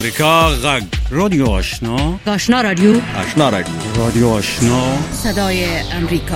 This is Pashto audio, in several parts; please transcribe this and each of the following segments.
امریکا غږ رادیو آشنا رادیو رادیو آشنا صدای امریکا.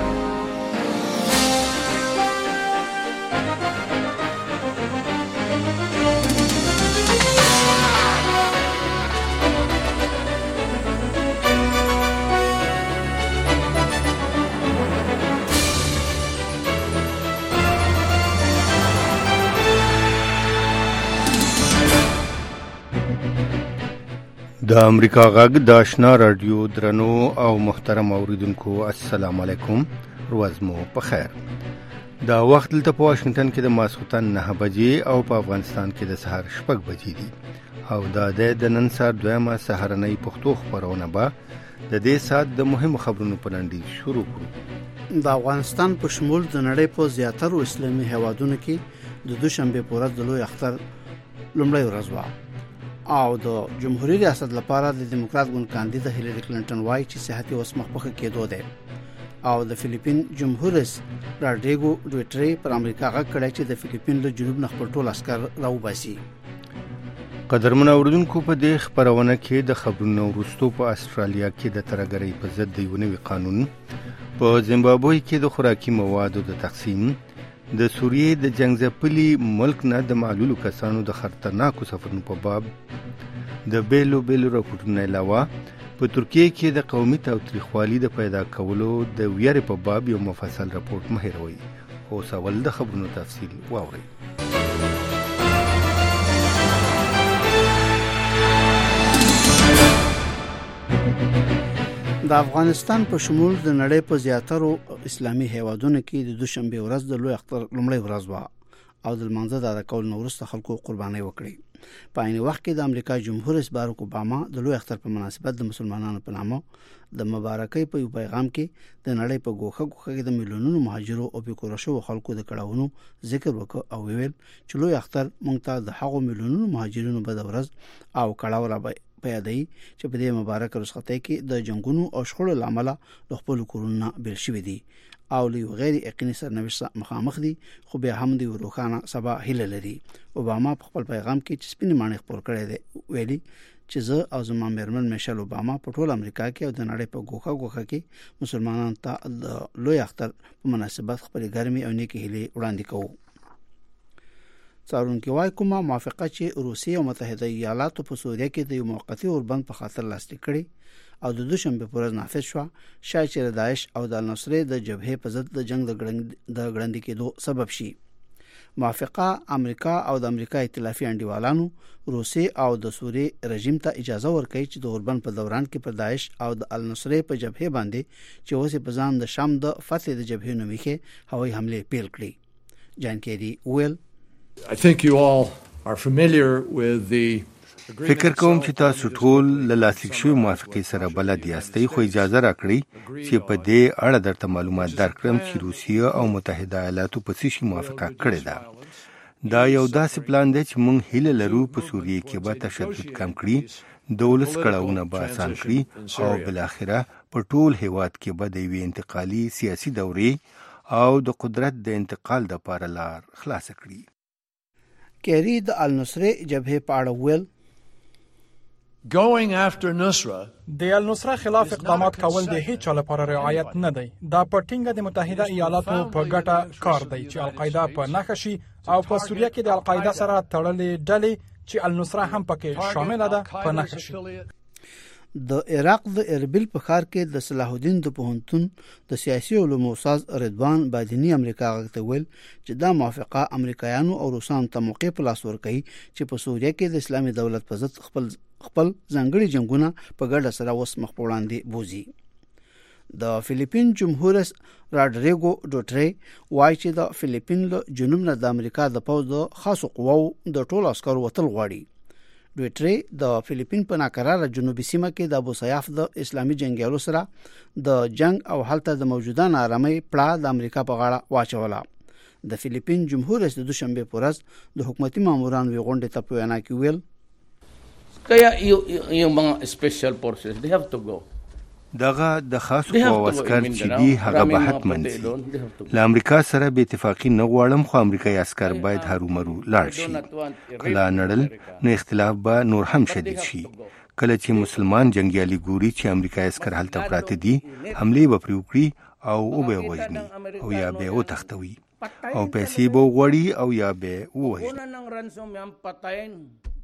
د امریکا غږ د آشنا رادیو درنو او محترم اوریدونکو السلام علیکم، ورځ مو په خیر. دا وخت دلته په واشنگټن کې د ماسخوتن 9 بجې او په افغانستان کې د سهار 6 بجې دي او دا د نن سهار دویمه سهارنۍ پښتو خبرونه به د دې سات د مهمو خبرونو په لنډۍ شروع کړو. د افغانستان په شمول د نړۍ په زیاترو اسلامي هیوادونو کې د دوشنبه په ورځ د لوی اختر لومړی ورځ و او د جمهوریت ریاست لپاره د دیموکرات ګوند کاندید هیلری کلینټن وایي چې صحتي اوس مخ کېدو ده او د فلیپین جمهور رئیس راډریګو ډوټری پر امریکا غږ کړی چې د فلیپین له جنوب نه خپل ټول عسكر راوباسي. قدرمن اوریدونکو، په دې خبرونه کې د خبرونو وروسته په استرالیا کې د ترګرۍ په ضد د یو نوي قانون، په زیمبابوې کې د خوراکي موادو د تقسیم، د سوریې د جنگ ځپلي ملک نه د معلولو کسانو د خطرناکو سفرونو په باب د بیلو راپورټونو علاوه په ترکیه کې د قومي تاوتریخوالي د پیدا کولو د ویرې په باب یو مفصل راپورټ مه هېروئ. اوس اول د خبرونو تفصیل واورئ. د افغانستان په شمول د نړۍ په زیاترو اسلامي هیوادونو کې د دوشنبه ورځ د لوی اختر لومړی ورځ و او د لمانځه د ادا کولو وروسته خلکو قرباني وکړي. په عین وخت کې د امریکا جمهور رئیس باراک اوباما د لوی اختر په مناسبت د مسلمانانو په نامه د مبارکۍ په یو پیغام کې د نړۍ په ګوښه کې د میلیونونو مهاجرو او بیکوره شوو خلکو د کړهونو ذکر وکړ او ویل چې لوی اختر مونږ ته د هغو میلیونونو مهاجرینو په ورځ او کړهو را پیادای چې په دې مبارک رخصتۍ کې د جنگونو او شخړو لامل د خپل کورونه بیل شوې دي او له غیر یقیني سرنوشت مخامخ دي، خو به هم د روخانه سبا هیله لري. اوباما په خپل پیغام کې چې سپینې مانې خپور کړی دی ویلي چې زه او زما مېرمن میشل اوباما په ټول امریکا کې او د نړۍ په ګوښه کې مسلمانانو ته د لوی اختر په مناسبت خپل ګرمي او نیکي هیلې وړاندې کوو. څارونکو وايي کومه موافقه چې روسیه او متحده ایالاتو په سوریه کې د یو موقتی اوربند په خاطر لاسلیک کړي او د دوشنبه په ورځ نافذ شو، شاید چې داعش او د النصرې د جبهې په ضد د جنگ د ګړندې کېدو سبب شي. موافقه امریکا او د امریکا ائتلافي انډیوالانو روسیه او د سوریې رژیم ته اجازه ورکړي چې د اوربند په دوران کې پر داعش او د النصرې په جبهې باندې چې اوس په ځان د شام د فتح د جبهې نومې هوایي حمله پیل کړي. جان کیری ویل I think you all are familiar with the فکر کوم چې تاسو ټول له لاسلیک شوی موافقې سره بلد یاستئ، خو اجازه راکړئ چې په دې اړه درته معلومات درکړم چې روسیه او متحده ایالاتو په څه شي موافقه کړې ده. دا یو داسې پلان دی چې موږ هیله لرو په سوریه کې به تشدد کم کړي، د ولس کړهونه به آسان کړي او بالاخره په ټول هیواد کې به د یوې انتقالي سیاسي دورې او د قدرت د انتقال لپاره لار خلاص کړي. کیری د النصرې جبهې په اړه ویل going after Nusra د النصره خلاف اقدامات کول د هیڅ چا لپاره رعایت نه دی. دا په ټینګه د متحده ایالاتو په ګټه کار دی چې القاعده په نښه شي او په سوریه کې د القاعده سره تړلې ډلې چې النصره هم پکې شامل ده په نښه شي. د عراق د اربیل په ښار کې د صلاح الدین د پوهنتون د سیاسي علومو استاد رضوان بادینی امریکا غوښته ویل چې دا موافقه امریکایانو او روسانو ته موقع په لاس ورکړي چې په سوریه کې د اسلامي دولت په ضد خپل ځانګړي جنگونه په ګډه سره اوس مخ په وړاندې بوزي. د فلیپین جمهور رئیس راډریګو ډوټری وایي چې د فلیپین له جنوب نه د امریکا د پوځ د خاصو قواو د ټولو عسکرو وتل غواړي. ډوټری د فلیپین په ناقراره جنوبي سیمه کې د ابو سیاف د اسلامي جنگیالو سره د جنگ او هلته د موجوده نارامۍ پړه د امریکا په غاړه واچوله. د فلیپین جمهور رئیس د دوشنبه په ورځ د حکومتي مامورانو غونډې ته په وینا کې ویل kaya yung mga special forces they have to go. دغه د خاص قوو عسكر چې دی هغه به حتمن سي. له امریکا سره به اتفاقی نه غواړم خو امریکایي عسكر باید هرومرو لاړ شي. کله نړل نو اختلاف به نور هم شدید شي. کله چې مسلمان جنگیالي ګوري چې امریکایي عسكر هلته پراته دي حمله به پرې وکړي او به وژني او یا به وتښتوي او پیسې به وغوړي او یا به ووژني.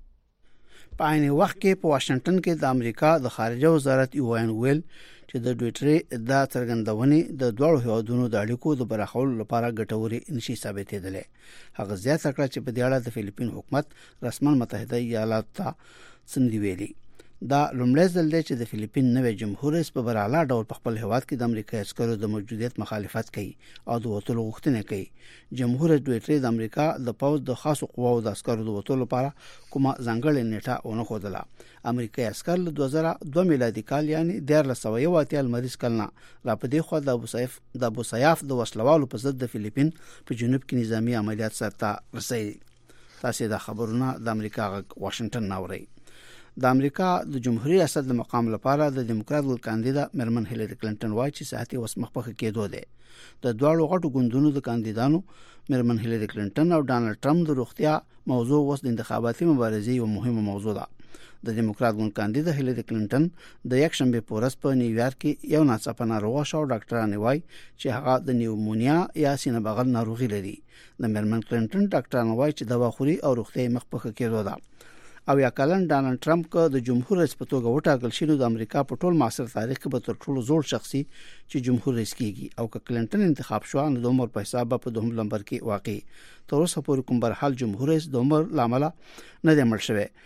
په عین وخت کې په واشنگټن کې د امریکا د خارجه وزارت ایوان ویل چې د ډویټر د څرګندونې د دوه هیوادونو د اړیکو د برخول لپاره ګټوري نشي ثابتېدلې. هغه زیاته کړه چې په دې اړه د فلیپین حکومت رسماً متحده ایالات ته څه ویلي. دا لومړی ځل دی چې د فلیپین نوی جمهور رئیس په براله ډول په خپل هیواد کې د امریکایي عسکرو د موجودیت مخالفت کوي او د وټولو غوښتنه کوي. جمهور رئیس ډویټر د امریکا د پوز د خاصو قواو د عسکرو د وټولو لپاره کومه ځانګړې نیټه ونه خوده. امریکایي عسکر له 2002 میلادي کال یعنی 1980 لمریز کلنه را په دې خوا د ابو سیاف د وسلوالو په ضد د فلیپین په جنوب کې نظامی عملیات سرته رسېدي. تاسو د خبرونه د امریکا واشنگټن ناوړي. د امریکا د جمهوریت ریاست د مقام لپاره د دیموکرات ګوند کاندیدا مرمن هیلری کلینټن وایي چې ساعتي وسمخ کېدو ده. د دوه غټو ګوندونو د کاندیدانو مرمن هیلری کلینټن او ډانلډ ټرمپ د روغتیا موضوع اوس د انتخاباتي مبارزې یو مهمه موضوع ده. د دیموکرات ګوند کاندیدا هیلری کلینټن د یک شنبه په ورځ په نیویارک کې یو ناڅاپه ناروغه شو. ډاکټرانو وایي چې هغه د نیومونیا یا سینه بغل ناروغي لري. د مرمن کلینټن ډاکټرانو وایي چې دوا خوري او روغتیا مخ په کېدو ده. او یا کلن ډانلډ ټرمپ که د جمهور رئیس په توګه وټاکل شي نو د امریکا په ټول معاصر تاریخ کې به تر ټولو زوړ شخصي چې جمهور رئیس کیږي. او که کلینټن انتخاب شو نو د عمر په حساب په دوهم نمبر کې واقع. تر اوسه پورې کوم برحال جمهور رئیس د عمر لامل نه دی مړ شوی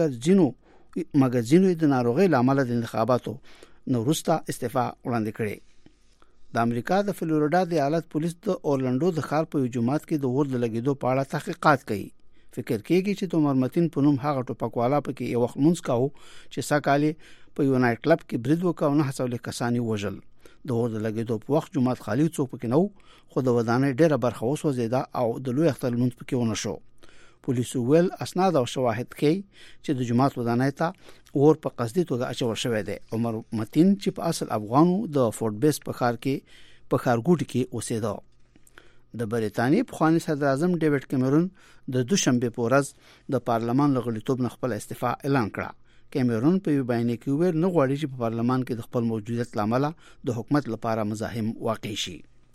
مګر ځینو د ناروغي لامل د انتخاباتو نو وروسته استعفا وړاندې کړي. د امریکا د فلوریډا د ایالت پولیس د اورلانډو د ښار په جمعات کې د اور د لګیدو په اړه تحقیقات کوي. فکر کېږي چې د مرمتین په نوم هغه ټوپکوالا پکې یو وخت مونږ کاوه چې ساکالي په یو نایټ کلب کې برید وکاو نه حساب کسانی وژل. د اور د لګیدو په وخت جمعات خالی څوک پکې نو خو د ودانۍ ډیره برخه وسوځیده او د لوی اختر لمونځ پکې ونه شو. پولیسو ویل اسناد او شواهد کوي چې د جمعات ودانۍ ته اور په قصدي توګه اچول شوی دی. عمر متین چې په اصل افغانو د فورټ بیس په خارګوټ کې اوسېده. د بریتانیې پخوانی صدر اعظم ډیوډ کیمرون د دوشنبه په ورځ د پارلمان لغړیتوب نه خپل استعفا اعلان کړه. کیمرون په یو بیان کې ویل نه غواړي چې په پارلمان کې د خپل موجودیت لامل د حکومت لپاره مزاحم واقع شي.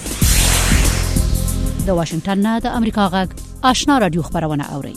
د واشنگټن نه د امریکا غږ آشنا رادیو خبرونه اوري.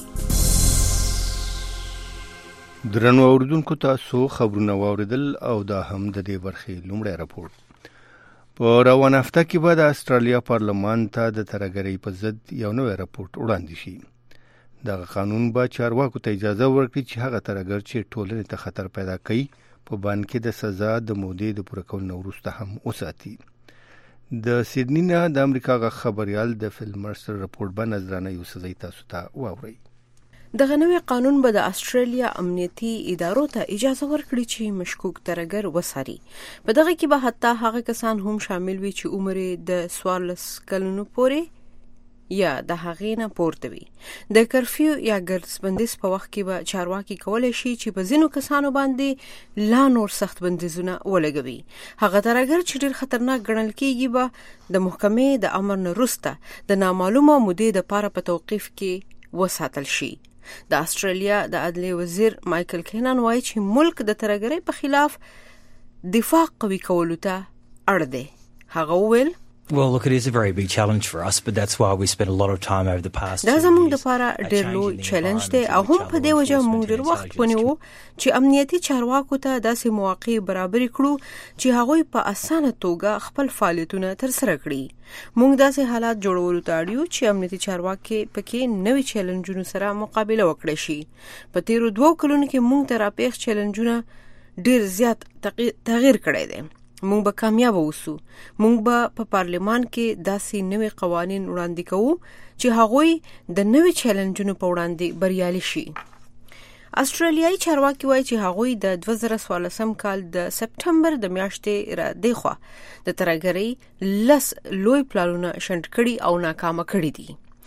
درنو اوریدونکو تاسو خبرونه واوریدل او دا هم د دې برخې لومړی راپور. په روان هفته کې به د استرالیا پارلمان ته د ترهګرۍ په ضد یو نوی راپورټ وړاندې شي. دغه قانون به چارواکو ته اجازه ورکړي چې هغه ترهګر چې ټولنې ته خطر پیدا کوي په باندې د سزا د مودې د پوره کولو وروسته هم وساتي. د سیدنی نه د امریکا غ خبريال د فلمرسر راپورټ به نظرانه یو څه تاسو ته واوري. دغه نوې قانون به د استرالیا امنیتي ادارو ته اجازه ورکړي چې مشکوک ترهګر وساري. په دغه کې به حتی هغه کسان هم شامل وي چې عمر د 14 کلونو پورې یا د هغې نه پورته وي. د کرفیو یا ګردسبندیز په وخت کې به چارواکي کولی شي چې په ځینو کسانو باندې لا نور سخت بندیزونه ولګوي. هغه ترهګر چې ډېر خطرناک ګڼل کېږي به د محکمې د امر نه وروسته د نامعلومه مودې دپاره په توقیف کې وساتل شي. د استرالیا د عدلیې وزیر مایکل کینان وایي چې ملک د ترهګرۍ په خلاف دفاع قوي کولو ته اړ دی. هغه وویل Well, look, it is a very big challenge for us, but that's why we spent a lot of time over the past 2 years. دا زموږ لپاره ډېر لوی چیلنج دی او هم په دې وجه موږ ډېر وخت ونیو چې امنیتي چارواکو ته داسې مواقع برابر کړو چې هغوی په اسانه توګه خپل فعالیتونه ترسره کړي. موږ داسې حالات جوړولو ته اړ یو چې امنیتي چارواکي پکې نوي چیلنجونو سره مقابله وکړي شي. په تیرو 2 کلونو کې موږ ته راپېښ چیلنجونه ډېر زیات تغییر کړی دی. موږ به کامیاب اوسو. موږ به په پارلمان کې داسې نوي قوانین وړاندې کوو چې هغوی د نوي چیلنجونو په وړاندې بریالي شي. استرالیایي چارواکي وایي چې هغوی د 2014 کال د سپټمبر د میاشتې را دېخوا د ترهګرۍ 10 لوی پلانونه شنډ کړي او ناکامه کړي دي.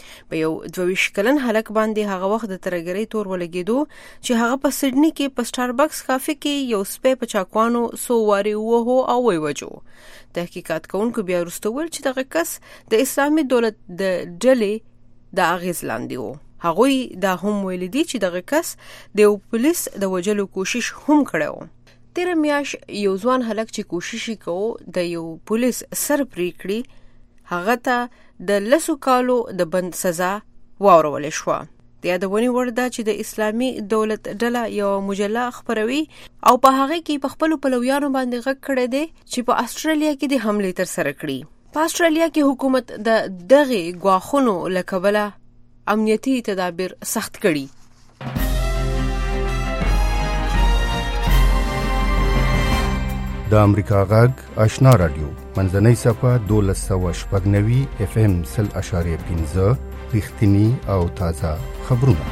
په یو 22 کلن هلک باندې هغه وخت د ترګری تور ولګیدو چې هغه په سډنی کې په سٹاربکس کافي کې یو سپې په چاکوانو سو واري وو او ویوجو. تحقیقات کوونکو بیا وروسته ویل چې دغه کس د اسلامي دولت د ډلې د اغیز لاندې وو. هغوی دا هم ویل دي چې دغه کس د پولیس د وجلو کوشش هم کړو. تیر میاش یو ځوان هلک چې کوشش وکاو د یو پولیس سر پرې کړی هغه ته د 10 کالو د بند سزا واورول شو. د یادونې وړ ده چې د اسلامي دولت ډله یو مجله خبروي او په هغه کې په خپل پلویانو باندې غږ کړی دی چې په استرالیا کې د حمله تر سره کړي. په استرالیا کې حکومت د دغه غواخونو لکبله امنیتي تدابیر سخت کړي. د امریکا غږ آشنا رادیو منځنۍ صفه 1290 FM 0.15 رښتینی او تازه خبرونه.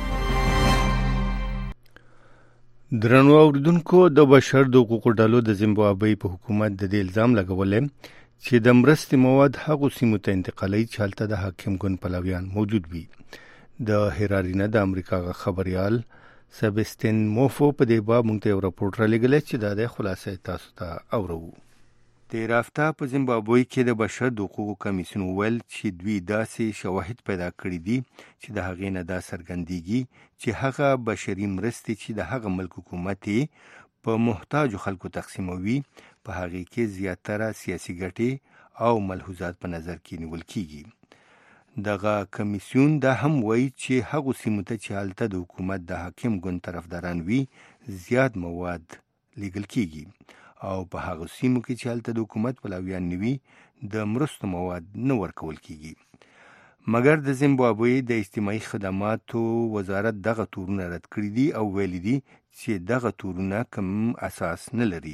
درنو اوریدونکو د بشر د حقوقو ډلو د زیمبابوې په حکومت د دې الزام لګولې چې د مرستې مواد هغو سیمو ته انتقالي چې هلته د حاکم ګوند پلویان موجود وي. د هرارینه د امریکا غږ خبريال سبستین موفو په دې باب موږ ته یو راپورټ را لېږلی چې دا د خلاصې تاسو ته اورو. تېره هفته په زیمبابوې کې د بشر د حقوقو کمیسیون وویل چې دوی داسې شواهد پیدا کړي دي چې د هغې نه دا څرګندېږي چې هغه بشري مرستې چې د هغه ملک حکومت په محتاجو خلکو تقسیموي په هغې کې زیاتره سیاسي ګټې او ملحوظات په نظر کې نیول کیږي. دغه کمیسیون دا هم وایي چې هغو سیمو ته چې هلته د حکومت د حاکم ګوند طرفداران وي زیات مواد لیږل کیږي او په هغو سیمو کې چې هلته د حکومت پلویان نه وي د مرستو مواد نه ورکول کیږي. مګر د زیمبابوې د اجتماعي خدماتو وزارت دغه تورونه رد کړي دي او ویلي دي چې دغه تورونه کوم اساس نه لري.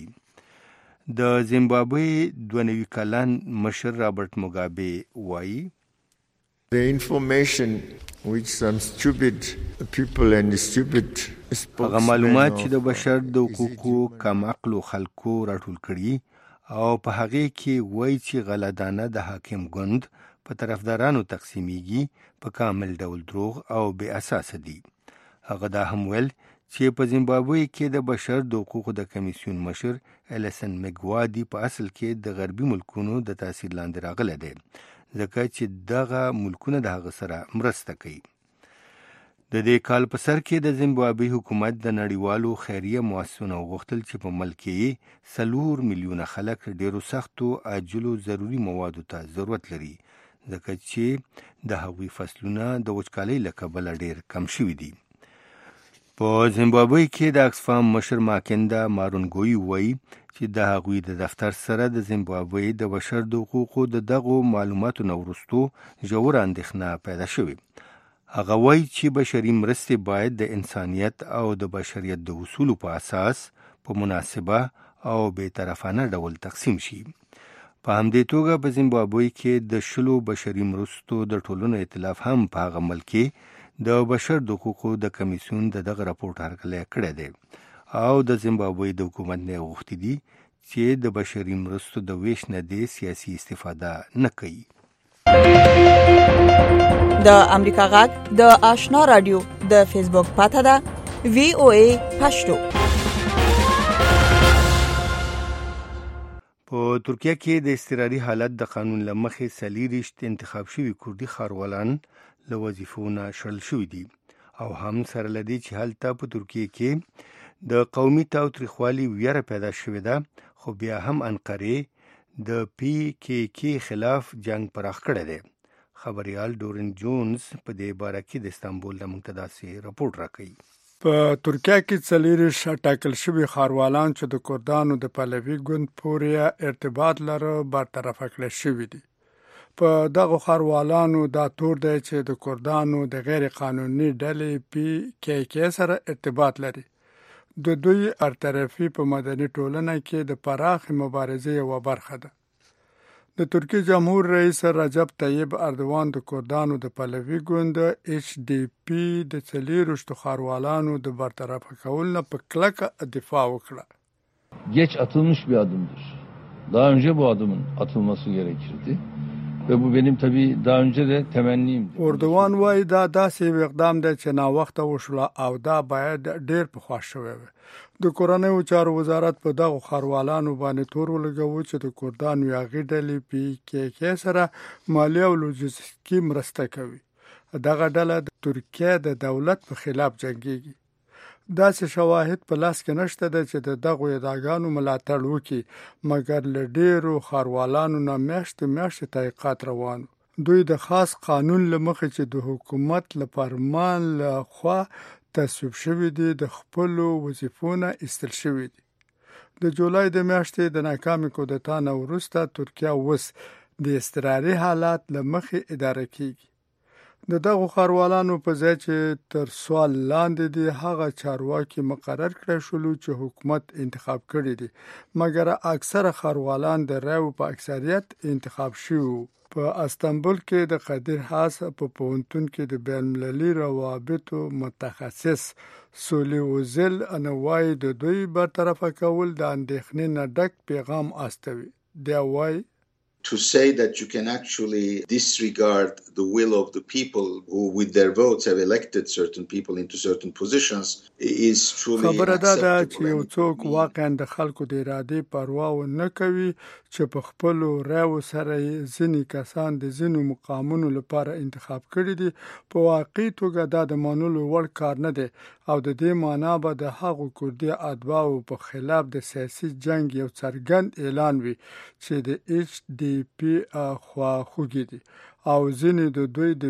د زیمبابوې 92 کلن مشر رابرټ موګابي وایي The information which some stupid people and stupid هغه معلومات چې د بشر د حقوقو کم عقلو خلکو راټول کړي او په هغې کې وایي چې غلطانه د حاکم ګوند په طرفدارانو تقسیمیږي په کامل ډول دروغ او بې اساسه دي. هغه دا هم ویل چې په زیمبابوې کې د بشر د حقوقو د کمیسیون مشر الیسن مګوادي په اصل کې د غربي ملکونو د تاثیر لاندې راغلی دی ځکه چې دغه ملکونه د هغه سره مرسته کوي. د دې کال په سر کې د زیمبابوې حکومت د نړیوالو خیریه مؤسسونو غوښتل چې په ملک کې 4 میلیونه خلک ډیرو سختو عاجلو ضروري موادو ته ضرورت لري ځکه چې د هغوی فصلونه د وچکالۍ له کبله ډیر کم شوي دي. په زیمبابوې کې د اکسفام مشر ماکندا مارونګوی وایي چې د هغوی د دفتر سره د زیمبابوې د بشر د حقوقو د دغو معلوماتو نه وروستو ژوره اندېښنه پیدا شوې. هغه وایي چې بشري مرستې باید د انسانیت او د بشریت د اصولو په اساس په مناسبه او بېطرفانه ډول تقسیم شي. په همدې توګه په زیمبابوې کې د 10 بشري مرستو د ټولنو ائتلاف هم په هغه ملک کې د بشر د حقوقو د کمیسیون دغه راپورټ هرکلی کړی دی او د زیمبابوې د حکومت نه غوښتي دي چې د بشري مرستو د ویش نه د سیاسي استفاده نه کوي. د امریکا غږ د آشنا رادیو د فیسبوک پاته ده VOA پښتو. په ترکیه کې د اضطراري حالت د قانون لمخې 40 انتخاب شوي کوردي ښاروالان له وظیفو نه شړل شوي دي او هم سره له دې چې هلته په ترکیه کې د قومي تاوتریخوالي ویره پیدا شوې ده خو بیا هم انقرې د PKK خلاف جنگ پراخ کړی دی. خبريال ډورن جونز په دې باره کې د استانبول د منتداسي راپورټ راکوي. په ترکیه کې 40 ټاکل شوي ښاروالان چې د کردانو د پهلوي ګوند پورې ارتباط لري برطرف کړل شوي دي. په دغه ښاروالانو دا تور دی چې د کردانو د غیر قانوني ډلې PKK سره ارتباط لري. د دوی ارطرفي په مدني ټولنه کې د پراخ مبارزې یوه برخه ده. د ترکیه جمهور رئیس رجب طیب اردوان د کردانو د پهلوي ګوند HDP د 40 ښاروالانو د برطرف کولو نه په کلکه دفاع وکړه. Geç atılmış bir adımdır. Daha önce bu adımın atılması gerekirdi. ve bu benim tabii daha önce de temenniyimdi. اردوان وایي دا داسې اقدام دی چې ناوخته وشوله او دا باید ډېر پخوا شوی وي. د کورنیو چارو وزارت په دغو ښاروالانو باندې تور ولګاوه چې د کردانو یاغي ډلې PKK سره مالي او لوجستیکي مرسته کوي. دغه ډله د ترکیه د دولت په خلاف جنګیږي. داسې شواهد په لاس کې نشته ده چې د دغو ادعاګانو ملاتړ وکړي، مګر له ډېرو ښاروالانو نه میاشتې تحقیقات روانو. دوی د خاص قانون له مخې چې د حکومت له فرمان له خوا تصویب شوي دي د خپلو وظیفو نه ایستل شوي دي. د جولای د میاشتې د ناکامې کودتا نه وروسته ترکیه اوس د اضطراري حالات له مخې اداره کیږي. د دغو ښاروالانو په ځای چې تر سوال لاندې دي هغه چارواکي مقرر کړی شولو چې حکومت انتخاب کړي دي، مګر اکثره ښاروالان د رایو په اکثریت انتخاب شوي. په استانبول کې د قدیر هاس په پوهنتون کې د بین المللي روابطو متخصص سولی اوزل انوای د دوی برطرفه کول د اندېښنې نه ډک پیغام استوي. دی وایي to say that you can actually disregard the will of the people who with their votes have elected certain people into certain positions is truly خبره ده چې یو څوک واقعا د خلکو د ارادې پروا نه کوي چې په خپل راو سره ځینې کسان د ځینو مقامونو لپاره انتخاب کړي دي. په واقعي توګه دا د منلو وړ کار نه دی او د دې معنا به د هغو کردي اتباعو په خلاف د سیاسي جنگ یو څرګند اعلان وي چې د HDP خواخوږي دي او ځینې د دوی د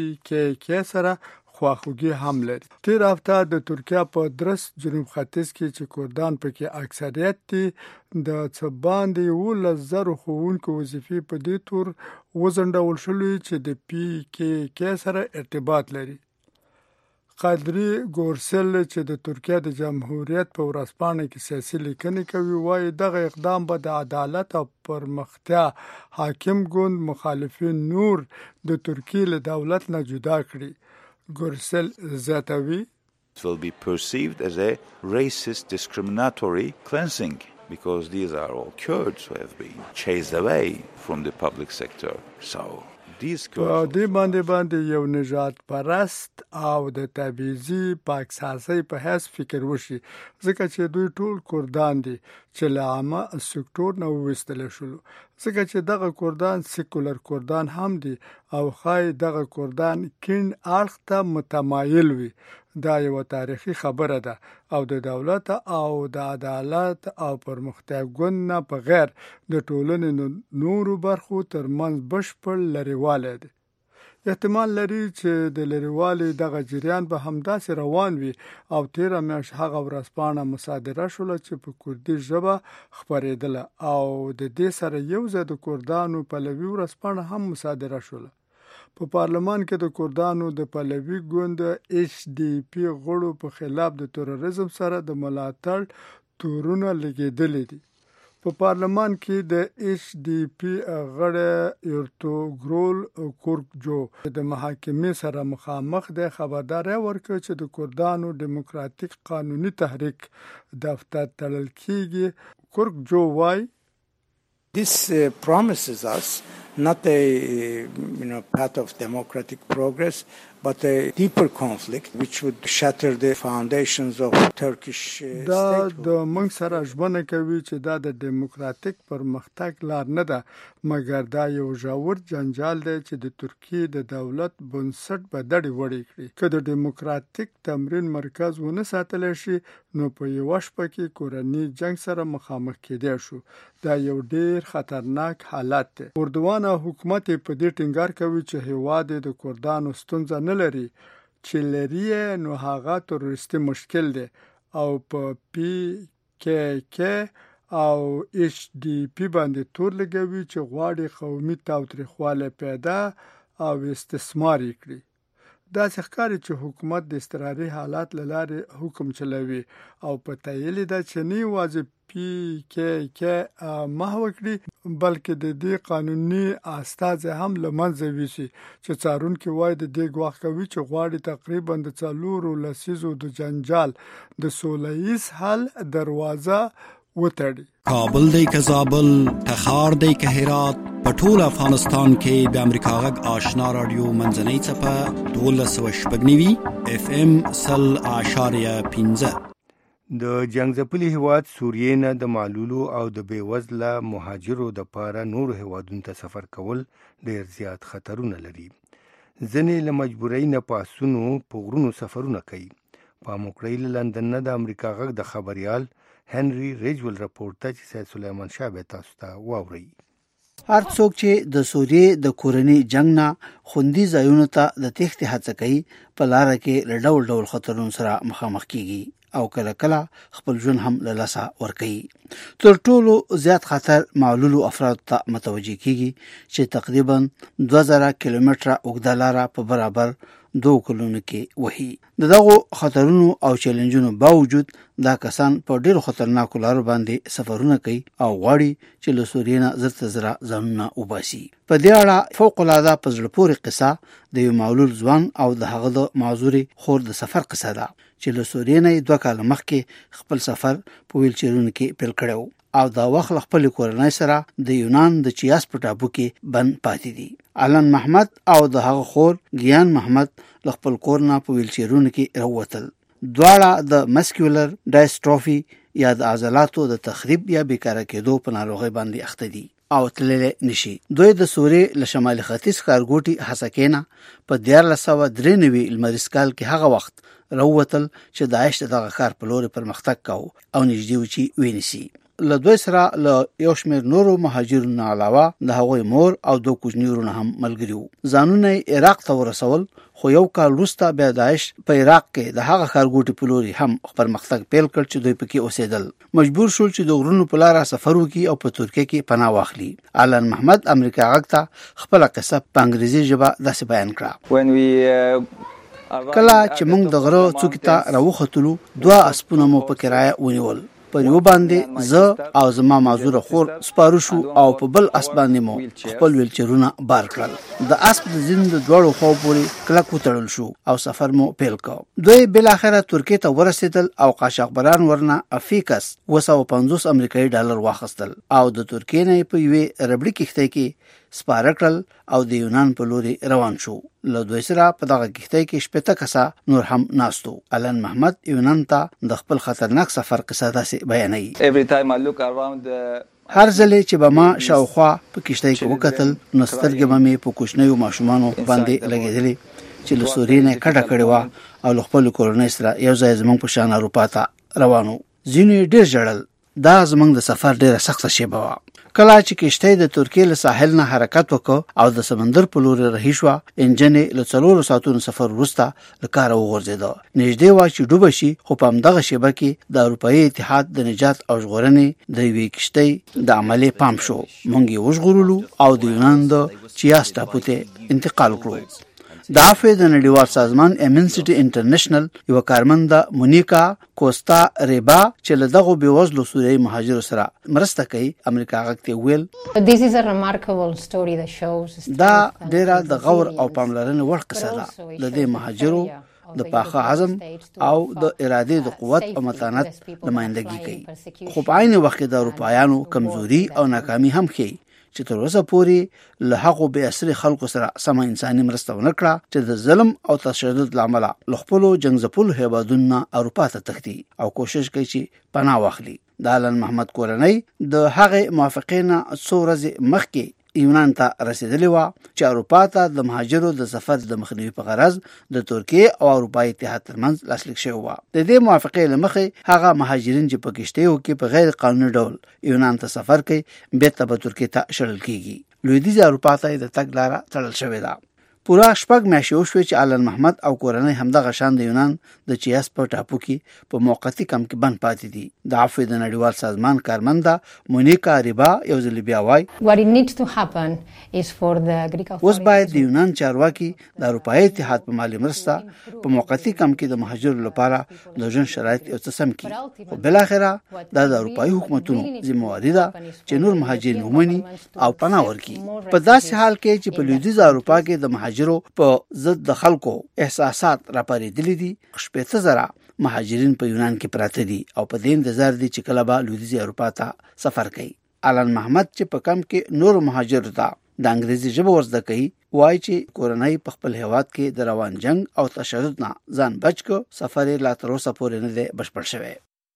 PKK سره خواخوږي هم لري. تیر هفته د ترکیه په درس جنوب ختیځ کې چې کردان پکې اکثریت دي د څه باندې 11,000 ښوونکو وظیفې په دې تور وځنډول شوې چې د PKK سره ارتباط لري. قادری ګورسل چې د ترکیه د جمهوریت په ورځپاڼه کې سیاسي لیکنې کوي وایي دغه اقدام به د عدالت او پرمختیا حاکم ګوند مخالفین نور د ترکیه له دولت نه جدا کړي. ګورسل زیاتوي It will be perceived as a racist discriminatory cleansing because these are all Kurds who have been chased away from the public sector. So په دې باندې یو نژاد پرست او د تبعیضي پاکسازۍ په حیث فکر وشي ځکه چې دوی ټول کردان دي چې له عامه سکتور نه وویستل شول، ځکه چې دغه کردان سیکولر کردان هم دي او خای دغه کردان کین اړخ ته متمایل وي. دا یو تاریخي خبره ده او د دولت او د عدالت او پرمختیا ګوند نه په غیر د ټولنې نورو برخو ترمنځ بشپړ لرېوالی دی. احتمال لري چې د لرېوالي دغه جریان به همداسې روان وي او تیره میاشت هغه ورځپاڼه مصادره شوله چې په کردي ژبه خپرېدله او د دې سره یو ځای د کردانو پلوي ورځپاڼه هم مصادره شوله. په پارلمان کې د کردانو د پلوي ګوند HDP غړو په خلاف د تروریزم سره د ملاتړ تورونه لګېدلې دي. په پارلمان کې د HDP غړی ایرتوګرول کورکجو د محاکمې سره مخامخ د خبرداري ورکړ چې د کردانو دیموکراتیک قانوني تحریک دفتر تړل کیږي. کورکجو وایي This promises us not a path of democratic progress, but a deeper conflict which would shatter the foundations of Turkish state. دا د موږ سره ژمنه کوي چې دا د دیموکراتیک پرمختګ لار نه ده، مګر دا یو ژور جنجال دی چې د ترکیه د دولت بنسټ به دړې وړې کړي. که د دیموکراتیک تمرین مرکز ونه ساتل شي نو په یوه شپه کې کورني جنگ سره مخامخ کېدای شو. دا یو ډیر خطرناک حالت دی. اردوان حکومت په دې ټینګار کوي چې هیواد د کردانو ستونزه نه لري، چې لري نو هغه تروریستي مشکل دی او په PKK او HDP باندې تور لګوي چې غواړي قومي تاوتریخوالی پیدا او استثمار کړي. دا ښکاري چې حکومت د اضطراري حالات له لارې حکم چلوي او په تایلې ده چې نه یوازې PKK محو کړي بلکې د دې قانوني استازي هم له منځه ویسي چې څارونکي وایي د دې ګواښ کوي چې غواړي تقریبا د 4 لسیزو د جنجال د سوله‌ییز حل دروازه وتړي. کابل دی که زابل، تخار دی که هرات، په پټول افغانستان کې د امریکا غږ آشنا رادیو منځنۍ چپه 1290 اف ام 0.15 د جنگزپلي هیواد سوریې نه د معلولو او د بیوزله مهاجرو د پاره نور هیوادونو ته سفر کول ډیر زیات خطرونه لري. ځنې له مجبورۍ نه پاسونو په غرونو سفرونه کوي. په موکړی له لندن نه د امریکا غږ د خبريال هنري ریجول راپورټ ته چې سید سلیمان شاه تاسو ته واوري. هر څوک چې د سوریې د کورني جنگ نه خوندي ځایونو ته د تښتې هڅه کوي په لار کې له ډول ډول خطرونو سره مخامخ کیږي او کله کله خپل ژوند هم له لاسه ورکوي. تر ټولو زیات خطر معلولو افراد ته متوجه کیږي چې تقریبا 2000 کیلومتره اوږده لاره په برابر 2 کلونو کې وهي. دغه خطرونو او چیلنجونو باوجود دا کسان په ډیرو خطرناکو لارو باندې سفرونه کوي او غواړي چې له سوریې نه زرته زره ځانونه وباسي. په دې اړه فوق العاده په زړه پورې قصه د یو معلول ځوان او د هغه د معذوري خور د سفر قصه ده چې له سوریې نه 2 کال مخکې خپل سفر په ویلچیرونو کې پیل کړو او دا وخت خپل کورنۍ سره د یونان د چیاس په ټاپو کې بند پاتې دي. علن محمد او د هغه خور ګیان محمد خپل کور نه په ویلچیرونو کې راووتل. دواړه د مسکولر ډایستروفي یا د عضلاتو د تخریب یا بیکاره کېدو په ناروغي باندې اخته دي او تللی نشي. دوی د سوریې له شمالي ختیځ ښارګوټي حسکینا په 1993 لمریز کال کې هغه وخت راووتل چې داعش دغه کار په لور پرمختګ کاوه او نږدې و چې وینسي. له دوی سره له یو شمېر نورو مهاجرونو علاوه د هغوی مور او 2 کوچني ورونه هم ملګري وو. ځانونه عراق ته ورسول خو یو کال وروسته بیا داعش په عراق کې د هغه ښارګوټي په لوري هم پرمختګ پیل کړ چې دوی پکې اوسېدل. مجبور شول چې د غرونو په لاره سفر وکړي او په ترکیه کې پناه واخلي. علن محمد امریکا غږ ته خپل قصه په انګریزي ژبه داسې بیان کړه. کله چې موږ د غره څوکې ته راوختلو 2 اسپونه مو په کرایه ونیول. پر یو باندې زه او زما معذوره خور سپارو شو او په بل اس باندې مو خپل ویلچرونه بار کړل. د اسب د زین د دوړو خو پورې کلک وتړل شو او سفر مو پیل کړ. دوی بل اخره ترکیه ته ورسېدل او قاچاقبران ورنه افیکس 250 امریکایي ډالر واخیستل او د ترکیه نه په یوې ربړی کښتۍ کې سپاره کړل او د یونان په لوري روان شو. له دوی سره په دغه کښتۍ کې 80 کسه نور هم ناستو. علن محمد یونان ته د خپل خطرناک سفر قصه داسې بیانوي. هر ځلې چې به ما شاوخوا په کښتۍ کې وکتل نو سترګې به مې په کوچنیو ماشومانو باندې لګېدلې چې له سوریې نه کډه کړې وه او له خپل کورنۍ سره یو ځای زموږ په شان اروپا ته روانو. ځینو ډېر ژړل. دا زموږ د سفر ډېره سخته شیبه وه. کله چې کښتۍ د ترکیې له ساحل نه حرکت وکړ او د سمندر په لوري رهي شوه انجن له 4 ساعتونو سفر وروسته له کاره وغورځېده. نږدې وه چې ډوبه شي خو په همدغه شیبه کې د اروپایي اتحاد د نجات او ژغورنې د یوې کښتۍ د عملې پام شو. موږ یې وژغورلو او د یونان د چیاس ټاپو ته انتقال کړو. د عفو د نړیوال سازمان امنسټي انټرنیشنل یو کارمنده مونیکا کوستا ریبا چې له دغه بیوزلو سوریایي مهاجرو سره مرسته کوي امریکا غږ ته ویل دا ډیره د غور او پاملرنې وړ قصه ده. د دې مهاجرو د پاخه عزم او د ارادې د قوت او متانت نمائندګي کوي خو په عین وخت د اروپایانو کمزوري او ناکامي هم ښيي چې تر اوسه پورې له هغو بې اثرې خلکو سره سمه انساني مرسته ونه کړه چې د ظلم او تشدد له امله له خپلو جنګ ځپلو هیوادونو نه اروپا ته تښتي او کوشش کوي چې پناه واخلي. د علن محمد کورنۍ د هغې موافقې نه څو ورځې مخکې یونان ته رسیدلی وه چې اروپا ته د مهاجرو د سفر د مخنیوي په غرض د ترکیې او اروپایي اتحاد ترمنځ لاسلیک شوی وه. د دې موافقې له مخې هغه مهاجرین چې په کښتیو کې په غیر قانوني ډول یونان ته سفر کوي بیرته به ترکیې ته شړل کیږي. لویدیځې اروپا ته د تګ لاره تړل شوې ده. پورا 6 میاشتې وشوې چې علن محمد او کورنۍ همدغه شان د یونان د چیاس په ټاپو کې په موقتي کم کې بند پاتې دي. د عفو د نړیوال سازمان کارمنده مونیکا ریبا یو ځل بیا وایي اوس باید د یونان چارواکي د اروپایي اتحاد په مالي مرسته په موقتي کم کې د مهاجرو لپاره د ژوند شرایط یو څه سم کړي. خو بالاخره دا د اروپایي حکومتونو ذمہواري ده چې نور مهاجرین ومني او پناه ورکړي. په داسې حال کې چې په لویدیځه اروپا کې د مهاجرو په ضد د خلکو احساسات راپارېدلي دي. 80,000 مهاجرین په یونان کې پراته دي او په دې انتظار دي چې کله به لویدیځې اروپا ته سفر کوي. علن محمد چې په کم کې نور مهاجرو ته د انګریزي ژبه ورزده کوي وایي چې کورنۍ په خپل هیواد کې د روان جنگ او تشدد نه ځان بچ کو سفر یې لا تر اوسه پورې نه دی بشپړ شوی.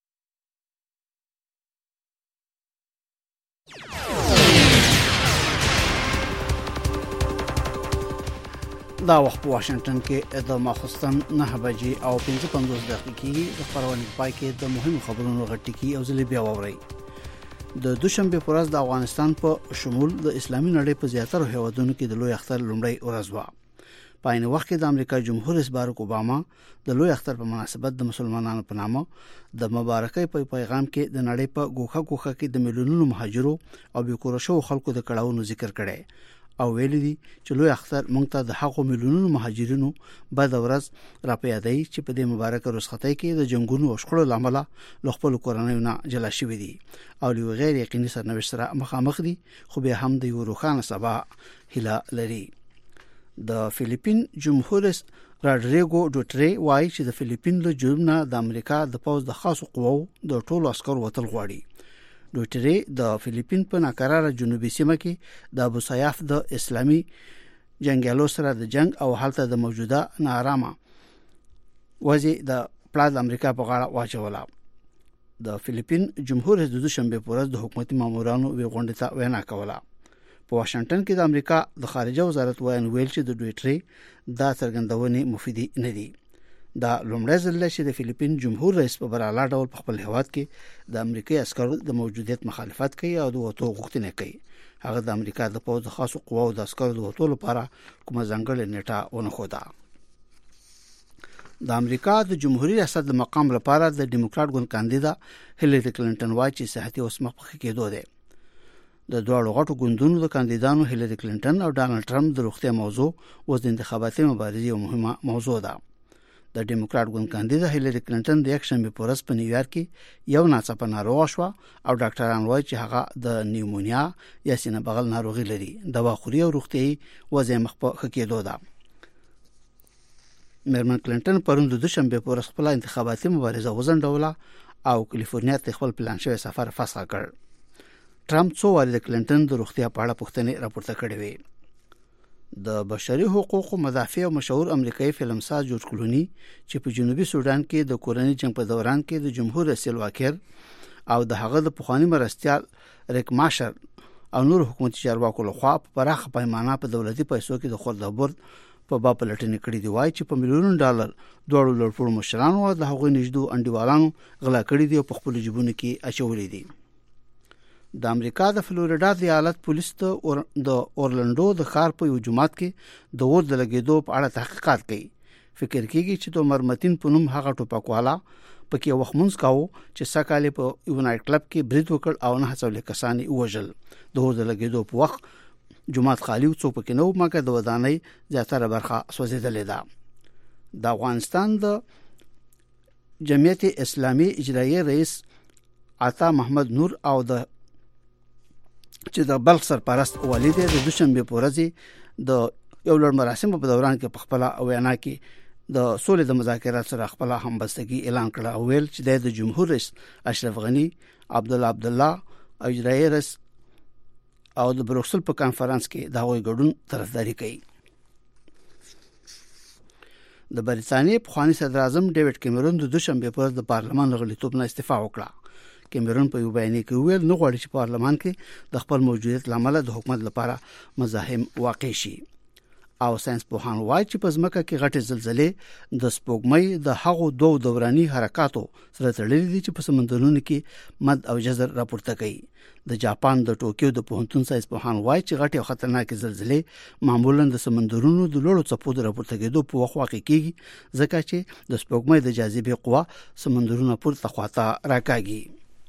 دا وخت په واشنگټن کې د ماخستن 9 بجې او 55 دقیقې د خبرونې پای کې د مهمو خبرونو غټکی او ځلې بیا ووري. د دوشنبه پر ورځ د افغانستان په شمول د اسلامي نړۍ په زیاتره هیوادونو کې د لوی اختر لومړی ورځ و. په عین وخت کې د امریکا جمهور رئیس باراک اوباما د لوی اختر په مناسبت د مسلمانانو په نامه د مبارکۍ په پیغام کې د نړۍ په ګوښه کې د میلیونونو مهاجرو او بیکوره شو خلکو د کړهونو ذکر کړي او ویل دي چې لوی اختر مونږ ته د حقو میلیونونو مهاجرینو بعد ورځ را پیادای چې په دې مبارک رخصتۍ کې د جنگونو او شخړو لامل له خپل کورنۍ نه جلا شوې دي او له غیر یقیني سرنوشت سره مخامخ دي خو به هم د یو روښانه سبا هیله لري. د فلیپین جمهور رئیس راډریګو ډوټری وایي چې د فلیپین له جنوب نه د امریکا د پوز د خاصو قواو د ټولو عسکرو وتل غواړي. ډوټری د فلیپین په ناکراره جنوبي سیمه کې د ابو سیاف د اسلامي جنگیالو سره د جنگ او حالت د موجوده ناارامه وضع د پلاد امریکا په غاړه واچوله. د فلیپین جمهور رئیس د دوشنبه په ورځ د حکومتي مامورانو وی غونډه ته وینا کوله. په واشنگټن کې د امریکا د خارجه وزارت ویل چې د ډوټری دا څرګندونې مفیدی نه دي. دا لومړی ځل چې د فلیپین جمهور رئیس په براله ډول په خپل هیواد کې د امریکای عسکرو د موجودیت مخالفت کوي او د وټو غوښتنه کوي. هغه د امریکا د پوز خاصو قواو د عسکرو د وټو لپاره کومه ځانګړې نیټه ونه خوده. د امریکا د جمهوریت ریاست د مقام لپاره د ډیموکرات ګوند کاندیدا هیلری کلینټن وايي چې صحتي اوس مخ کېدو ده. د دوه غټو ګوندونو د کاندیدانو هیلری کلینټن او ډانلډ ټرمپ د روغتیا موضوع اوس د انتخاباتي مبارزې یو مهمه موضوع ده. د ډیموکرات ګوند کاندیدا هیلری کلینټن د یک شنبه په ورځ په نیویارک کې یو ناڅاپه ناروغه شو او ډاکټران وایي چې هغه د نیمونیا یا سینه بغل ناروغي لري. دوا خوري او روغتيایي وضع مخ په خکېدو ده. میرمن کلینټن پرون د دوشنبه په ورځ خپل انتخاباتي مبارزه وزنډوله او کالیفورنیا ته خپل پلان شوی سفر فسخ کړ. ټرمپ څو واري د کلینټن د روغتیا په اړه پوښتنې راپورته کړې وې. د بشري حقوقو مدافع او مشهور امریکایي فلمساز جورج کلونی چې په جنوبي سودان کې د کورنۍ جنگ په دوران کې د جمهور رئیس واکر او د هغه د پخوانی مرستيال ریک ماشر او نور حکومتي چارواکو لخوا په پراخ پیمانه په دولتي پیسو کې د خوردابورد په باب پلټنې کړې دی. وایي چې په میلیونونو ډالر دوړو لړپوړو مشرانو او د هغوی نږدې انډیوالانو غلا کړې دي او په خپل جیبونو کې اچولې دي. د امریکا د فلوریډا د ایالت پولیس ته د اورلانډو د ښار په یو جماعت کې د اور د لګیدو په اړه تحقیقات کوي. فکر کیږي چې د مرمتین په نوم هغه ټوپکوالا پکې وخمنځ کاوه چې سکهاله په یو نایټ کلب کې برید وکړ او نه هڅول کسان وژل. د اور د لګیدو په وخت جماعت خالی او څوک کې نو مګر د ودانۍ زیاتره برخه سوځیدلې ده. د افغانستان د جمعیت اسلامي اجرایي رئیس عطا محمد نور او د چې د بلخ سرپرست والد د دوشنبه په ورځ د یو لړ مراسم په دوران کې په خپل وینا کې د سولې د مذاکرات سره خپل همبستګي اعلان کړ او ویل چې د جمهور رئیس اشرف غنی عبد الله اجرایي رئیس او د بروکسل په کانفرنس کې د هغوی ګډون طرفداري کوي. د بریټانیې پخوانی صدر اعظم ډیوډ کیمرون د دوشنبه په ورځ د پارلمان غړیتوب نه استعفا وکړه. کیمرون په یو بیان کې ویل نه غواړي چې پارلمان کې د خپل موجودیت لامل د حکومت لپاره مزاحم واقع شي. او ساينس پوهان وایي چې په ځمکه کې غټې زلزلې د سپوږمۍ د هغو دوه دوراني حرکاتو سره تړلې دي چې په سمندرونو کې مد او جزر راپورته کوي. د جاپان د ټوکیو د پوهنتون ساينس پوهان وایي چې غټې او خطرناکې زلزلې معمولا د سمندرونو د لوړو څپو د راپورته کېدو په وخت واقع کیږي ځکه چې د سپوږمۍ د جاذبې قوه سمندرونو پورته خواته راکاږي.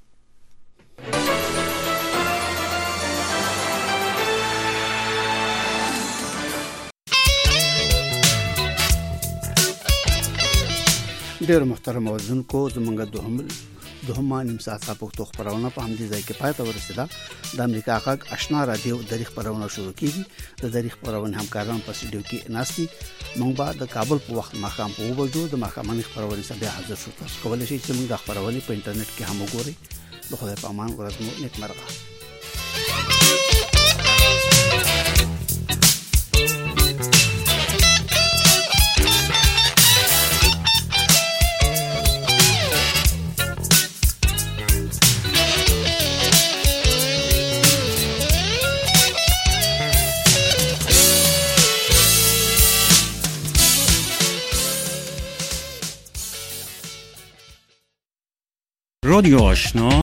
ډېر محترم اوریدونکو زمونږ دوهمه نیم ساعته پښتو خبرونه په همدې ځای کې پای ته ورسېده. د امریکا غږ آشنا رادیو د خبرونه شروع کیږي. د خبرونه همکاران په سټډیو کې ناشتي مونږ به د کابل په وخت ماښام په 2 بجو د ماښامنۍ خبرونه سره حاضر شو. تاسو کولای شئ چې موږ د خبرونه په انټرنیټ کې هم وګورئ. د خدای په امان ورځ مو نیکمرغه. رادیو آشنا